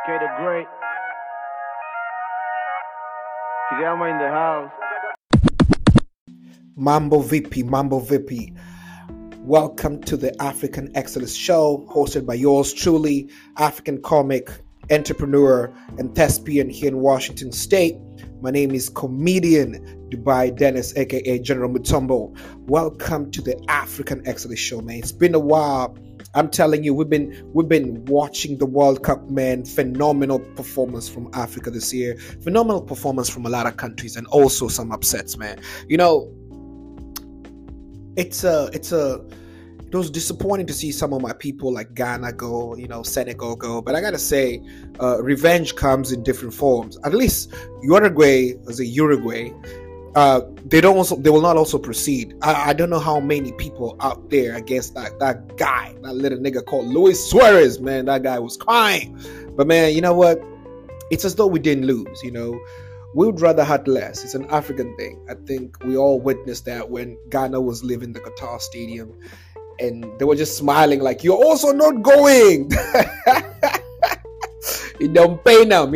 K the Great. Kijama in the house. Mambo VP, Mambo VP. Welcome to the African Excellence Show, hosted by yours truly, African comic, entrepreneur, and thespian here in Washington State. My name is comedian Dubai Dennis, aka General Mutombo. Welcome to the African Excellence Show, man. It's been a while. I'm telling you, we've been watching the World Cup, man. Phenomenal performance from Africa this year. Phenomenal performance from a lot of countries, and also some upsets, man. You know, it was disappointing to see some of my people like Ghana go, Senegal go. But I gotta say, revenge comes in different forms. At least Uruguay, they will not also proceed. I don't know how many people out there against that guy, that little nigga called Luis Suarez, man. That guy was crying. But man, you know what? It's as though we didn't lose, We would rather had less. It's an African thing. I think we all witnessed that when Ghana was leaving the Qatar stadium and they were just smiling like, you're also not going. You don't pay them.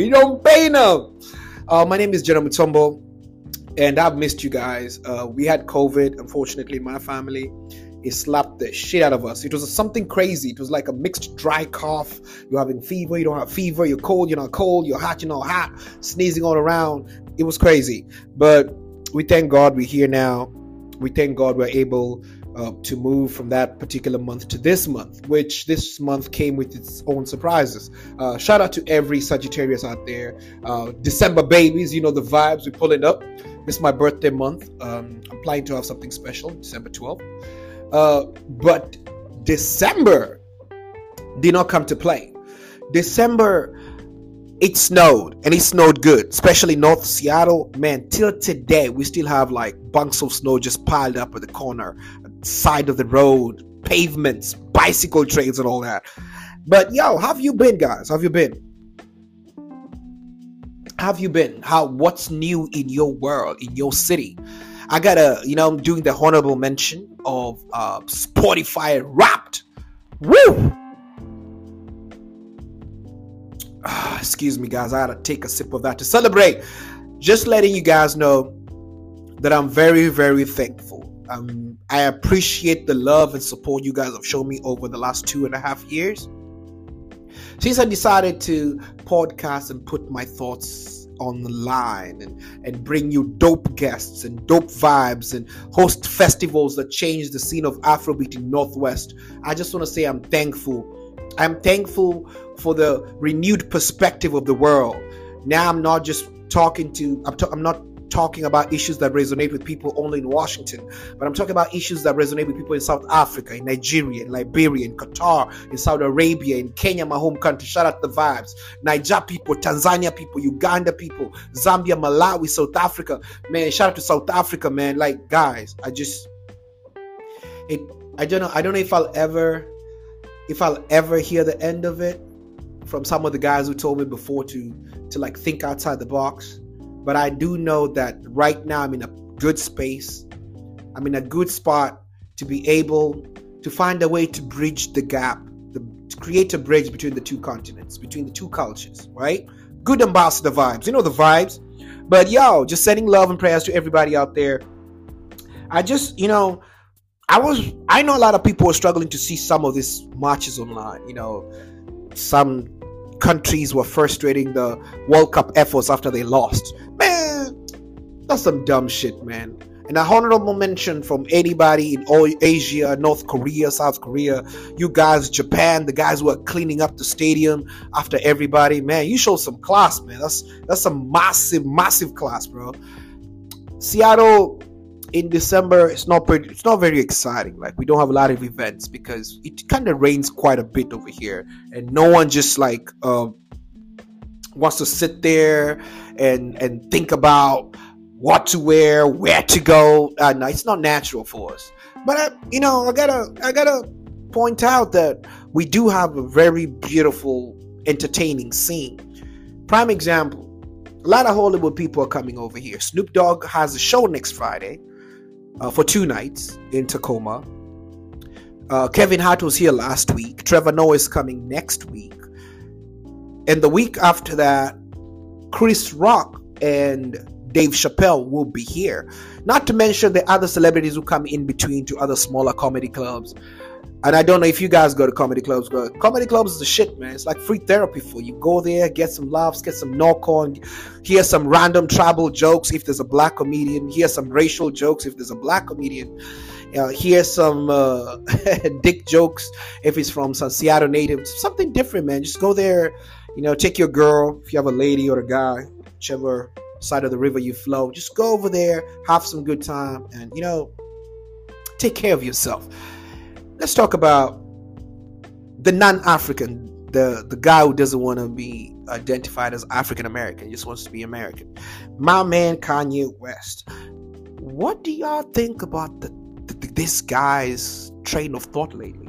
My name is General Mutombo, and I've missed you guys. We had COVID, unfortunately, in my family. It slapped the shit out of us. It was something crazy. It was like a mixed dry cough. You're having fever, you don't have fever. You're cold, you're not cold. You're hot, you're not hot. Sneezing all around. It was crazy. But we thank God we're here now. We thank God we're able to move from that particular month to this month, which this month came with its own surprises. Shout out to every Sagittarius out there. December babies, you know the vibes. We're pulling up. This is my birthday month. I'm planning to have something special, December 12th. But December did not come to play. December, it snowed, and it snowed good, especially North Seattle. Man, till today, we still have like bunks of snow just piled up at the corner, side of the road, pavements, bicycle trails, and all that. But yo, how have you been, guys? How have you been? What's new in your world, in your city? I gotta, I'm doing the honorable mention of Spotify Wrapped. Woo! Excuse me, guys. I gotta take a sip of that to celebrate. Just letting you guys know that I'm very, very thankful. I appreciate the love and support you guys have shown me over the last 2.5 years. Since I decided to podcast and put my thoughts on the line and bring you dope guests and dope vibes and host festivals that change the scene of Afrobeat in Northwest, I just want to say I'm thankful. I'm thankful for the renewed perspective of the world. Now I'm not just I'm not talking about issues that resonate with people only in Washington, but I'm talking about issues that resonate with people in South Africa, in Nigeria, in Liberia, in Qatar, in Saudi Arabia, in Kenya, my home country. Shout out the vibes. Niger people, Tanzania people, Uganda people, Zambia, Malawi, South Africa. Man, shout out to South Africa, man. Like, guys, I don't know if I'll ever hear the end of it from some of the guys who told me before to like think outside the box. But I do know that right now I'm in a good space. I'm in a good spot to be able to find a way to bridge the gap, to create a bridge between the two continents, between the two cultures, right? Good ambassador vibes. You know the vibes. But yo, just sending love and prayers to everybody out there. I just, I know a lot of people are struggling to see some of these matches online. Some countries were frustrating the World Cup efforts after they lost. Man, that's some dumb shit, man. And a honorable mention from anybody in all Asia, North Korea, South Korea, you guys, Japan, the guys who are cleaning up the stadium after everybody. Man, you show some class, man. That's some massive class, bro. Seattle in December, it's not very exciting. Like, we don't have a lot of events because it kind of rains quite a bit over here, and no one just like wants to sit there and think about what to wear, where to go. No, it's not natural for us. But I gotta point out that we do have a very beautiful, entertaining scene. Prime example: a lot of Hollywood people are coming over here. Snoop Dogg has a show next Friday. For 2 nights in Tacoma. Kevin Hart was here last week. Trevor Noah is coming next week. And the week after that, Chris Rock and Dave Chappelle will be here. Not to mention the other celebrities who come in between to other smaller comedy clubs. And I don't know if you guys go to comedy clubs, but comedy clubs is the shit, man. It's like free therapy for you. Go there, get some laughs, get some knock on, hear some random tribal jokes if there's a black comedian, hear some racial jokes if there's a black comedian, hear some dick jokes if it's from some Seattle native. Something different, man. Just go there, take your girl, if you have a lady or a guy, whichever side of the river you flow. Just go over there, have some good time, and, take care of yourself. Let's talk about the non-African, the guy who doesn't want to be identified as African American, just wants to be American. My man Kanye West. What do y'all think about this guy's train of thought lately?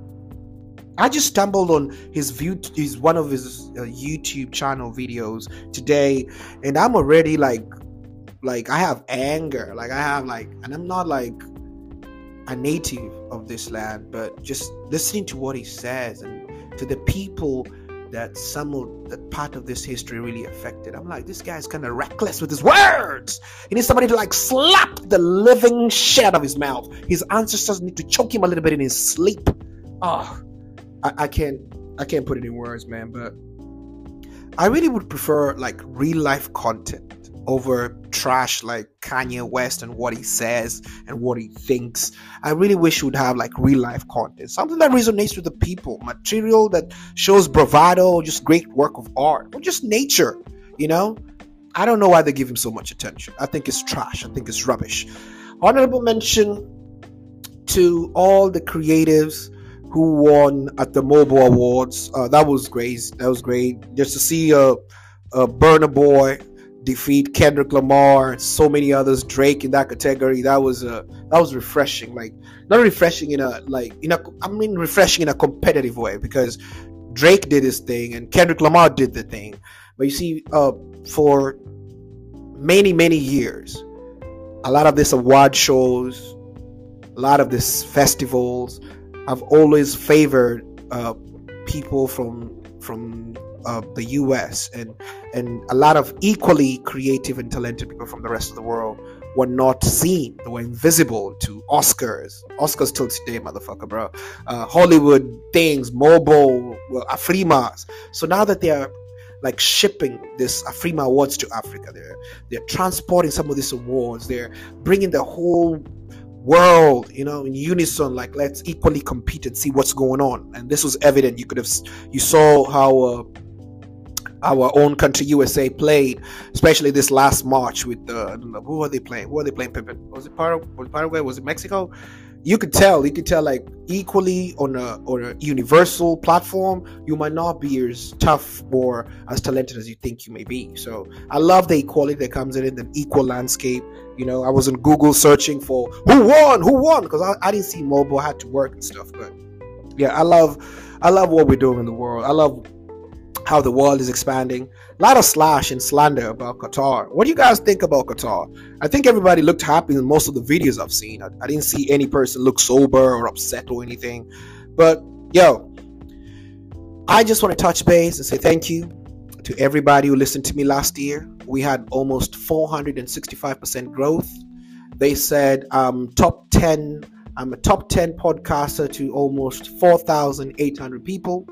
I just stumbled on one of his YouTube channel videos today, and I'm already like I have anger, and I'm not like a native of this land, but just listening to what he says and to the people that that part of this history really affected. I'm like, this guy's kind of reckless with his words. He needs somebody to slap the living shit out of his mouth. His ancestors need to choke him a little bit in his sleep. Oh, I can't put it in words, man, but I really would prefer real life content over trash like Kanye West and what he says and what he thinks. I really wish we'd have real life content, something that resonates with the people, material that shows bravado, or just great work of art, or just nature. I don't know why they give him so much attention. I think it's trash. I think it's rubbish. Honorable mention to all the creatives who won at the Mobile Awards. That was great. Just to see Burna Boy defeat Kendrick Lamar and so many others, Drake in that category. That was refreshing. Not refreshing refreshing in a competitive way, because Drake did his thing and Kendrick Lamar did the thing. But you see, for many years, a lot of these award shows, a lot of these festivals, I've always favored people from the US, and a lot of equally creative and talented people from the rest of the world were not seen. They were invisible to Oscars till today, motherfucker, bro. Hollywood things, mobile, Afrimas. So now that they are shipping this Afrima awards to Africa, they're transporting some of these awards. They're bringing the whole world, in unison, let's equally compete and see what's going on. And this was evident. You saw how our own country USA played, especially this last March with who are they playing, Pippin? Was it Paraguay? Was it Mexico? You could tell equally on a universal platform, you might not be as tough or as talented as you think you may be. So I love the equality that comes in the equal landscape. I was on Google searching for who won, because I didn't see mobile, I had to work and stuff. But yeah, I love what we're doing in the world. I love how the world is expanding. A lot of slash and slander about Qatar. What do you guys think about Qatar? I think everybody looked happy in most of the videos I've seen. I didn't see any person look sober or upset or anything. But I just want to touch base and say thank you to everybody who listened to me last year. We had almost 465% growth. They said I'm a top 10 podcaster to almost 4,800 people.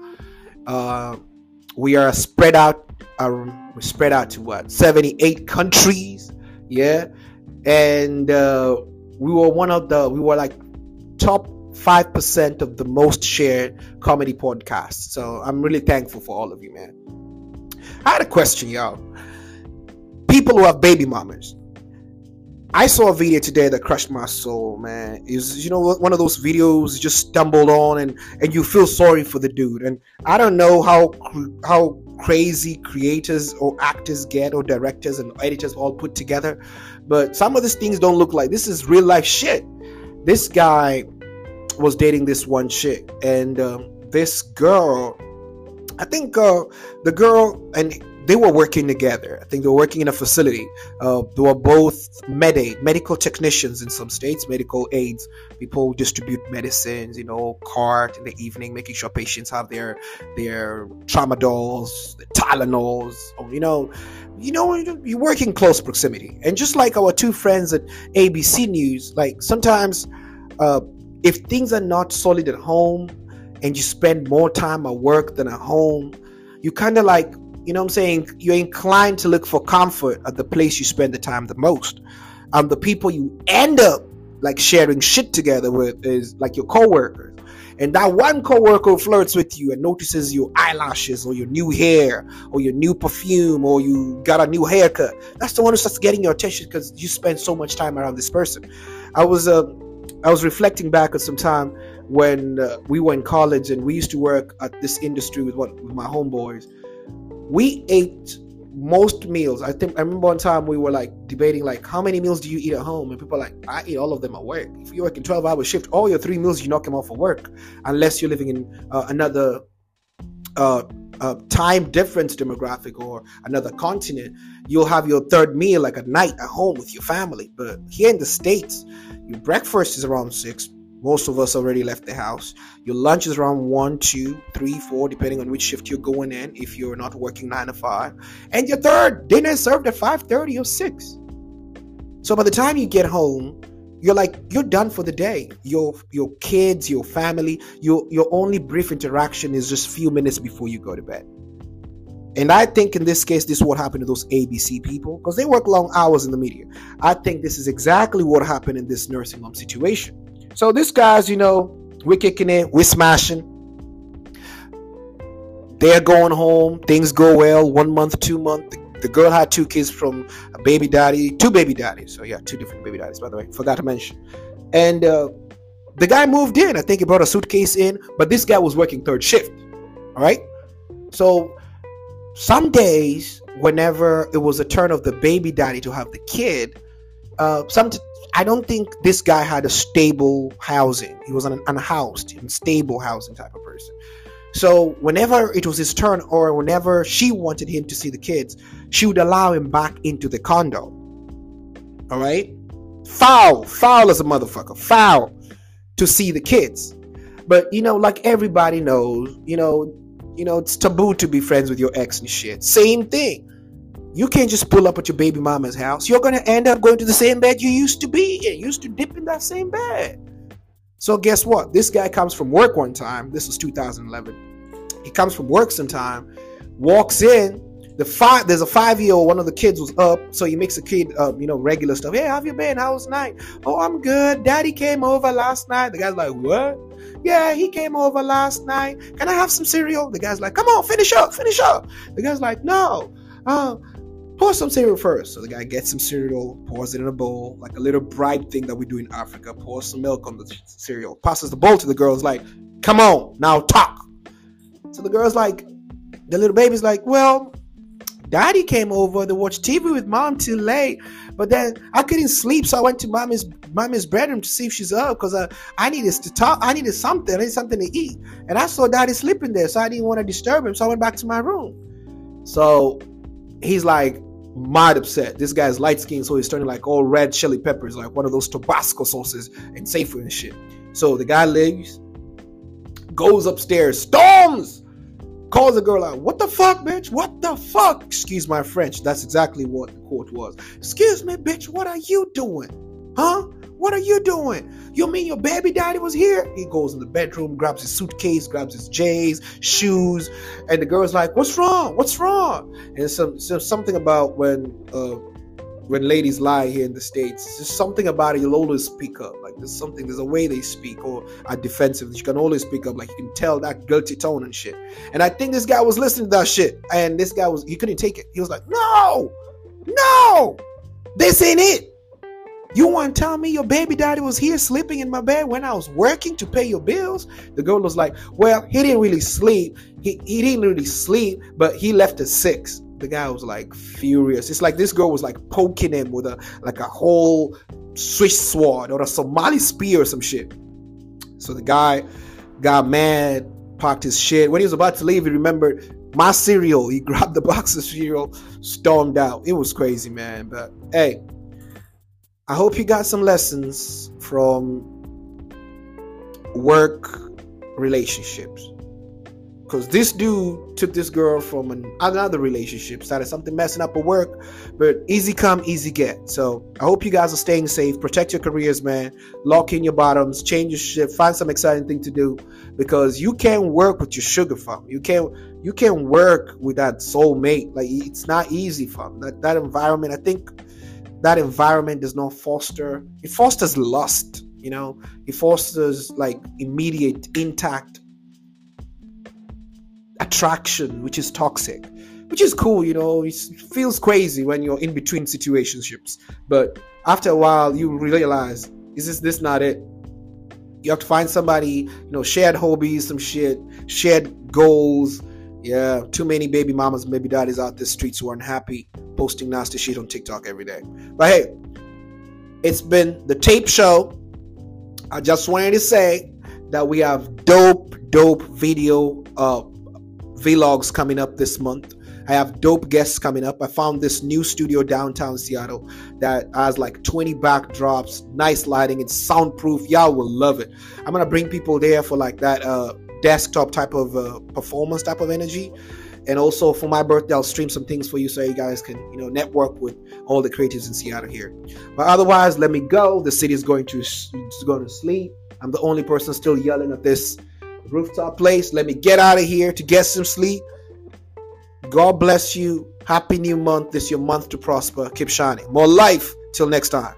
We are spread out. We're spread out to 78 countries. Yeah, and we were top 5% of the most shared comedy podcasts. So I'm really thankful for all of you, man. I had a question, y'all. People who have baby mamas. I saw a video today that crushed my soul, man. Is one of those videos you just stumbled on and you feel sorry for the dude. And I don't know how crazy creators or actors get, or directors and editors all put together, but some of these things don't look like this is real life shit. This guy was dating this one chick, and this girl I think the girl and they were working together. I think they were working in a facility. They were both medical technicians in some states, medical aides. People distribute medicines, cart in the evening, making sure patients have their tramadols, the Tylenols, you work in close proximity. And just like our two friends at ABC News, like sometimes if things are not solid at home and you spend more time at work than at home, you kind of like, you're inclined to look for comfort at the place you spend the time the most. The people you end up like sharing shit together with is like your coworkers. And that one coworker flirts with you and notices your eyelashes or your new hair or your new perfume or you got a new haircut. That's the one who starts getting your attention because you spend so much time around this person. I was reflecting back at some time when we were in college and we used to work at this industry with my homeboys. We ate most meals. I remember one time we were like debating like, how many meals do you eat at home? And people are like, I eat all of them at work. If you work in 12-hour shift, all your 3 meals you knock them off at work, unless you're living in another time difference demographic or another continent. You'll have your third meal like at night at home with your family. But here in the States, your breakfast is around 6. Most of us already left the house. Your lunch is around 1, 2, 3, 4, depending on which shift you're going in, if you're not working 9 to 5. And your third dinner is served at 5:30 or 6. So by the time you get home, you're done for the day. Your kids, your family, your only brief interaction is just few minutes before you go to bed. And I think in this case, this is what happened to those ABC people because they work long hours in the media. I think this is exactly what happened in this nursing home situation. So these guys, we're kicking it, we're smashing. They're going home, things go well, 1 month, 2 months. The girl had 2 kids from a baby daddy, 2 baby daddies. So yeah, 2 different baby daddies, by the way, forgot to mention. And the guy moved in. I think he brought a suitcase in, but this guy was working third shift. All right. So some days, whenever it was a turn of the baby daddy to have the kid, I don't think this guy had a stable housing. He was an unhoused, unstable housing type of person. So whenever it was his turn or whenever she wanted him to see the kids, she would allow him back into the condo. All right? Foul as a motherfucker. Foul to see the kids. But, like everybody knows, it's taboo to be friends with your ex and shit. Same thing. You can't just pull up at your baby mama's house. You're going to end up going to the same bed you used to be in. You used to dip in that same bed. So guess what? This guy comes from work one time. This was 2011. He comes from work sometime, walks in. There's a 5-year-old. One of the kids was up. So he makes the kid, regular stuff. Hey, how have you been? How was night? Oh, I'm good. Daddy came over last night. The guy's like, what? Yeah, he came over last night. Can I have some cereal? The guy's like, come on, finish up. The guy's like, no. Pour some cereal first. So the guy gets some cereal, pours it in a bowl, like a little bribe thing that we do in Africa. Pours some milk on the cereal, passes the bowl to the girl. Is like, come on, now talk. So the girl's like, the little baby's like, well, daddy came over to watch TV with mom till late, but then I couldn't sleep, so I went to mommy's bedroom to see if she's up because I needed to talk. I needed something to eat, and I saw daddy sleeping there, so I didn't want to disturb him, so I went back to my room. So he's like mad upset. This guy's light skinned, so he's turning like all red chili peppers, like one of those Tabasco sauces and Safeway and shit. So the guy leaves, goes upstairs, storms, calls the girl out. What the fuck, bitch? What the fuck? Excuse my French. That's exactly what the quote was. Excuse me, bitch. What are you doing? Huh? What are you doing? You mean your baby daddy was here? He goes in the bedroom, grabs his suitcase, grabs his J's, shoes, and the girl's like, "What's wrong? What's wrong?" And something about when ladies lie here in the States, there's something about it. You'll always speak up. Like there's a way they speak or are defensive. You can always speak up. Like you can tell that guilty tone and shit. And I think this guy was listening to that shit, and he couldn't take it. He was like, "No, this ain't it. You want to tell me your baby daddy was here sleeping in my bed when I was working to pay your bills?" The girl was like, "Well, he didn't really sleep. He didn't really sleep, but he left at 6. The guy was like furious. It's like this girl was like poking him with a whole Swiss sword or a Somali spear or some shit. So the guy got mad, parked his shit. When he was about to leave, he remembered my cereal. He grabbed the box of cereal, stormed out. It was crazy, man. But hey, I hope you got some lessons from work relationships. Because this dude took this girl from another relationship, started something messing up at work, but easy come, easy get. So I hope you guys are staying safe. Protect your careers, man. Lock in your bottoms, change your shit, find some exciting thing to do, because you can't work with your sugar, fam. You can't work with that soulmate. Like, it's not easy, fam. That environment, I think that environment does not foster. It fosters lust, you know. It fosters like immediate, intact attraction, which is toxic, which is cool, you know. It feels crazy when you're in between situationships, but after a while you realize, is this not it? You have to find somebody, you know, shared hobbies, some shit, shared goals. Yeah, too many baby mamas and baby daddies out the streets who aren't happy, posting nasty shit on TikTok every day. But hey, it's been the Tape Show. I just wanted to say that we have dope video vlogs coming up this month. I have dope guests coming up. I found this new studio downtown Seattle that has like 20 backdrops, nice lighting, it's soundproof. Y'all will love it. I'm gonna bring people there for like that desktop type of performance type of energy. And also for my birthday, I'll stream some things for you so you guys can, you know, network with all the creatives in Seattle here. But otherwise, let me go. The city is going to sleep. I'm the only person still yelling at this rooftop place. Let me get out of here to get some sleep. God bless you. Happy new month. This is your month to prosper. Keep shining. More life. Till next time.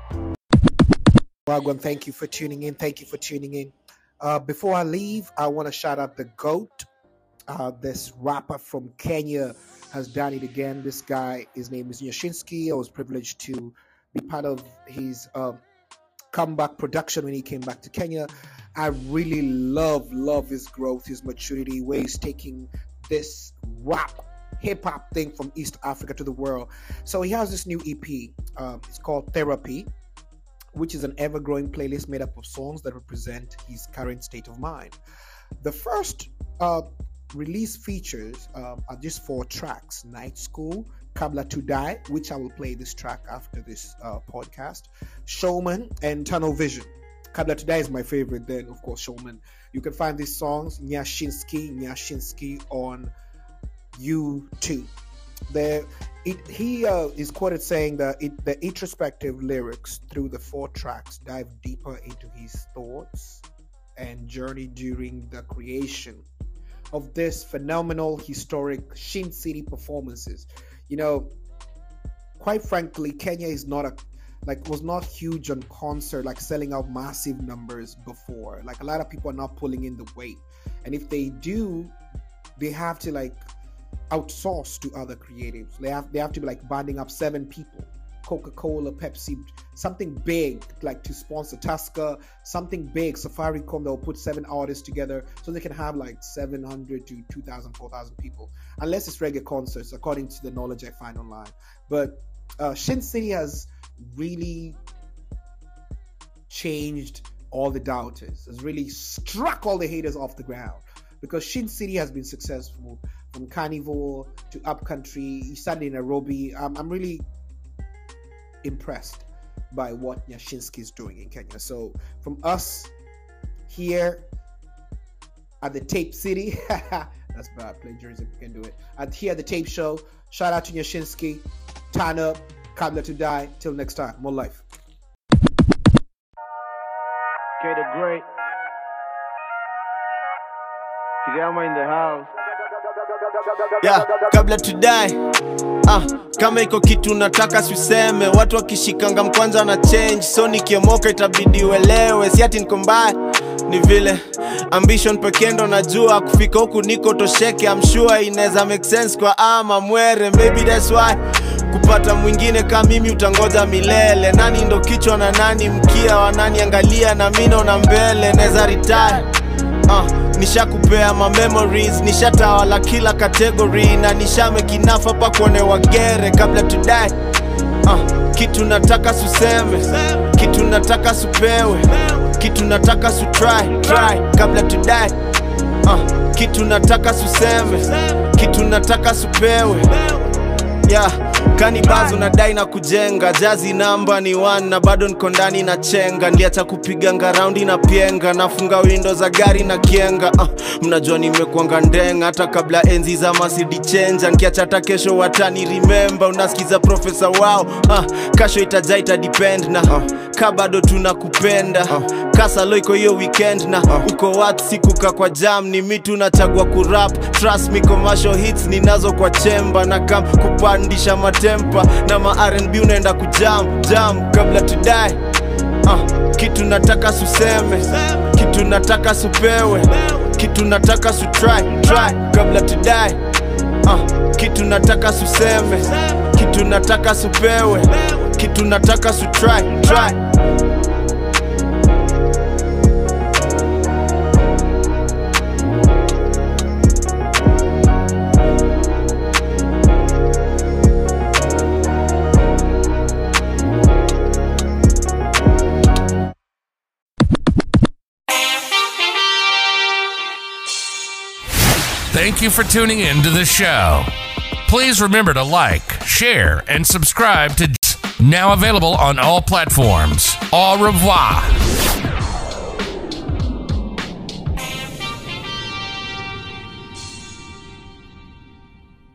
Wagwan, thank you for tuning in. Thank you for tuning in. Before I leave, I want to shout out the GOAT. This rapper from Kenya has done it again. This guy, his name is Nyashinski. I was privileged to be part of his comeback production when he came back to Kenya. I really love his growth, his maturity, where he's taking this rap hip-hop thing from East Africa to the world. So he has this new EP. It's called Therapy, which is an ever-growing playlist made up of songs that represent his current state of mind. The first release features are just 4 tracks: Night School, Kabla to Die, which I will play this track after this podcast, Showman, and Tunnel Vision. Kabla to Die is my favorite, then of course Showman. You can find these songs, Nyashinski on YouTube. He is quoted saying that the introspective lyrics through the 4 tracks dive deeper into his thoughts and journey during the creation of this phenomenal historic Shin City performances. You know, quite frankly, Kenya is was not huge on concert, like selling out massive numbers before. Like, a lot of people are not pulling in the weight, and if they do, they have to like outsource to other creatives. They have to be like banding up 7 people, Coca-Cola, Pepsi, something big, like to sponsor Tusker, something big, Safaricom, they'll put 7 artists together so they can have like 700 to 2,000, 4,000 people, unless it's reggae concerts, according to the knowledge I find online. But Shin City has really changed all the doubters, has really struck all the haters off the ground, because Shin City has been successful from Carnival to Upcountry. He started in Nairobi. I'm really impressed by what Nyashinski is doing in Kenya. So from us here at the Tape City, that's bad plagiarism, you can do it. Here at the Tape Show, shout out to Nyashinski. Turn up, Kabla to Die. Till next time, more life. Okay, the great. Kigama in the house. Yeah, Kabla to Die. Kama iko kitu nataka suseme, watu wakishikanga mkwanza na change, so nikiomoka itabidi uelewe, si ati niko mbaya, ni vile ambition pekee ndo najua, kufika huku niko tosheke. I'm sure inaweza make sense kwa ama mwere, maybe that's why kupata mwingine kama mimi utangoja milele. Nani ndo kichwa na nani mkia, wa nani angalia na mino na mbele, neza retire. Nishakupea ma memories, nishatawala kila category, na nishamake enough hapa kuone wagere. Kabla to die, kitu nataka suseme, kitu nataka supewe, kitu nataka su try. Kabla to die, Kitu nataka suseme, kitu nataka supewe. Yeah, kanibazo nadai na kujenga. Jazi namba ni 1 na bado niko ndani na chenga. Ndiacha kupiganga raundi na pienga. Nafunga windows za gari na kienga. Mnajua nimekuanga ndenga hata kabla enzi za Mercedes changer. Nikiacha hata kesho watani remember. Unasikiza profesa wao. Kasho itajaa itadepend na ka bado tunakupenda. Kasa loiko hiyo weekend na uko wat sikuka kwa jam. Ni mitu nachagua kurap. Trust me commercial hits ninazo kwa chamber. Na kam kupandisha matempa. Na ma R&B unaenda kujam jam kabla to die. Kitu nataka suseme, kitu nataka supewe, kitu nataka su try kabla to die. Kitu nataka suseme, kitu nataka supewe, kitu nataka su try. Thank you for tuning in to the show. Please remember to like, share, and subscribe to now available on all platforms. Au revoir.